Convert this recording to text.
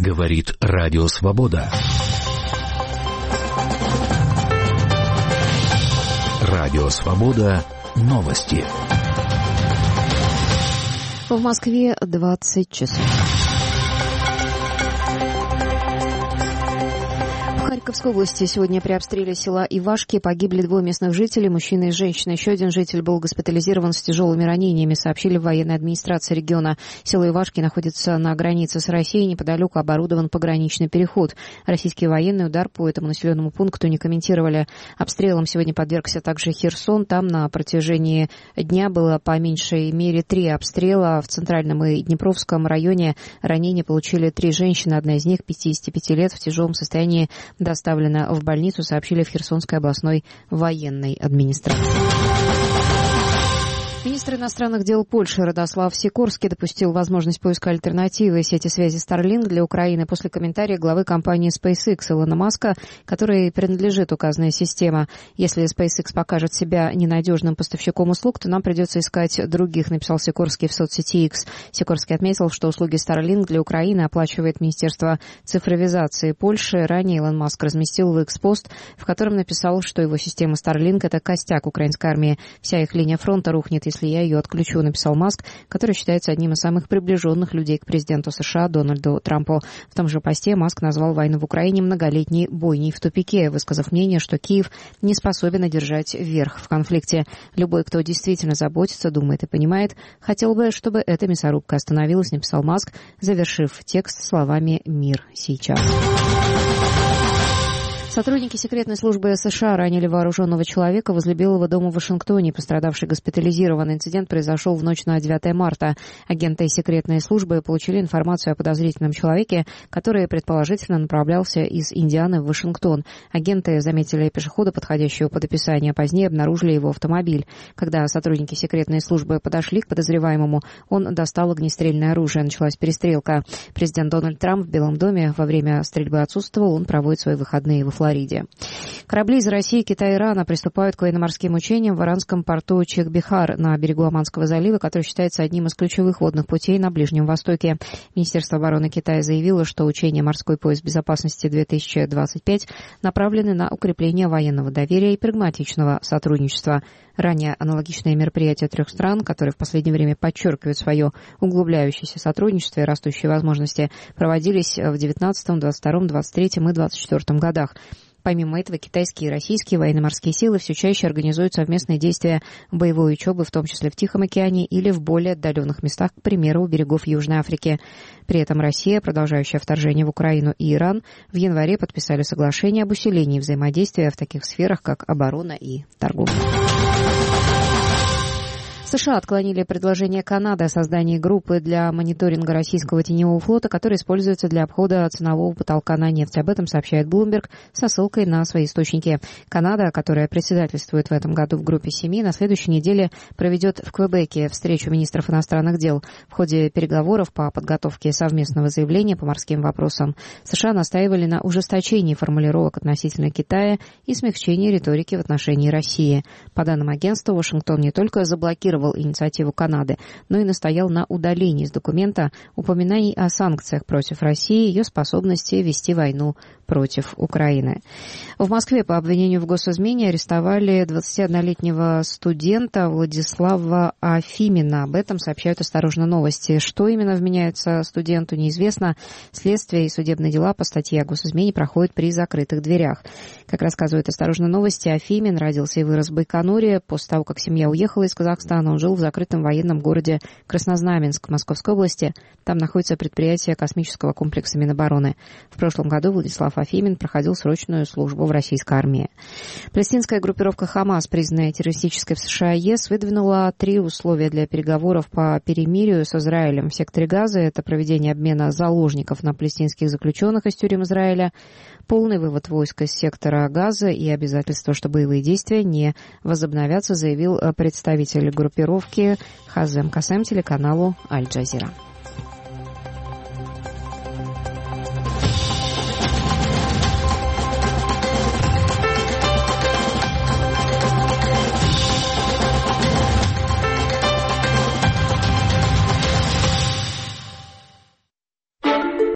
Говорит Радио Свобода. Радио Свобода. Новости. В Москве 20 часов. В Харьковской области сегодня при обстреле села Ивашки погибли 2 местных жителей, мужчина и женщина. Еще один житель был госпитализирован с тяжелыми ранениями, сообщили в военной администрации региона. Село Ивашки находится на границе с Россией, неподалеку оборудован пограничный переход. Российские военные удар по этому населенному пункту не комментировали. Обстрелам сегодня подвергся также Херсон. Там на протяжении дня было по меньшей мере 3 обстрела. В Центральном и Днепровском районе ранения получили 3 женщины. Одна из них, 55 лет, в тяжелом состоянии, доставлена в больницу, сообщили в Херсонской областной военной администрации. Министр иностранных дел Польши Радослав Сикорский допустил возможность поиска альтернативы сети связи Starlink для Украины после комментария главы компании SpaceX Илона Маска, которой принадлежит указанная система. Если SpaceX покажет себя ненадежным поставщиком услуг, то нам придется искать других, написал Сикорский в соцсети X. Сикорский отметил, что услуги Starlink для Украины оплачивает Министерство цифровизации Польши. Ранее Илон Маск разместил в X-пост, в котором написал, что его система Starlink — это костяк украинской армии. Вся их линия фронта рухнет, если я ее отключу, написал Маск, который считается одним из самых приближенных людей к президенту США Дональду Трампу. В том же посте Маск назвал войну в Украине многолетней бойней в тупике, высказав мнение, что Киев не способен одержать верх в конфликте. Любой, кто действительно заботится, думает и понимает, хотел бы, чтобы эта мясорубка остановилась, написал Маск, завершив текст словами «Мир сейчас». Сотрудники секретной службы США ранили вооруженного человека возле Белого дома в Вашингтоне. Пострадавший госпитализирован. Инцидент произошел в ночь на 9 марта. Агенты секретной службы получили информацию о подозрительном человеке, который предположительно направлялся из Индианы в Вашингтон. Агенты заметили пешехода, подходящего под описание, позднее обнаружили его автомобиль. Когда сотрудники секретной службы подошли к подозреваемому, он достал огнестрельное оружие. Началась перестрелка. Президент Дональд Трамп в Белом доме во время стрельбы отсутствовал. Он проводит свои выходные во Флориде. Корабли из России, Китая и Ирана приступают к военно-морским учениям в иранском порту Чик-Бихар на берегу Оманского залива, который считается одним из ключевых водных путей на Ближнем Востоке. Министерство обороны Китая заявило, что учения «Морской пояс безопасности-2025» направлены на укрепление военного доверия и прагматичного сотрудничества. Ранее аналогичные мероприятия 3 стран, которые в последнее время подчеркивают свое углубляющееся сотрудничество и растущие возможности, проводились в 19, 22, 23 и 24 годах. Помимо этого, китайские и российские военно-морские силы все чаще организуют совместные действия боевой учебы, в том числе в Тихом океане или в более отдаленных местах, к примеру, у берегов Южной Африки. При этом Россия, продолжающая вторжение в Украину, и Иран в январе подписали соглашение об усилении взаимодействия в таких сферах, как оборона и торговля. США отклонили предложение Канады о создании группы для мониторинга российского теневого флота, который используется для обхода ценового потолка на нефть. Об этом сообщает Bloomberg со ссылкой на свои источники. Канада, которая председательствует в этом году в группе 7, на следующей неделе проведет в Квебеке встречу министров иностранных дел. В ходе переговоров по подготовке совместного заявления по морским вопросам США настаивали на ужесточении формулировок относительно Китая и смягчении риторики в отношении России. По данным агентства, Вашингтон не только заблокировал инициативу Канады, но и настоял на удалении из документа упоминаний о санкциях против России и ее способности вести войну против Украины. В Москве по обвинению в госизмене арестовали 21-летнего студента Владислава Афимина. Об этом сообщают «Осторожно, новости». Что именно вменяется студенту, неизвестно. Следствие и судебные дела по статье о госизмене проходят при закрытых дверях. Как рассказывают «Осторожно, новости», Афимин родился и вырос в Байконуре. После того, как семья уехала из Казахстана, он жил в закрытом военном городе Краснознаменск Московской области. Там находится предприятие космического комплекса Минобороны. В прошлом году Владислав Афимин проходил срочную службу в российской армии. Палестинская группировка «Хамас», признанная террористической в США и ЕС, выдвинула 3 условия для переговоров по перемирию с Израилем в секторе Газа. Это проведение обмена заложников на палестинских заключенных из тюрем Израиля, полный вывод войск из сектора Газа и обязательство, что боевые действия не возобновятся, заявил представитель группировки Хазем Касем телеканалу Аль-Джазира.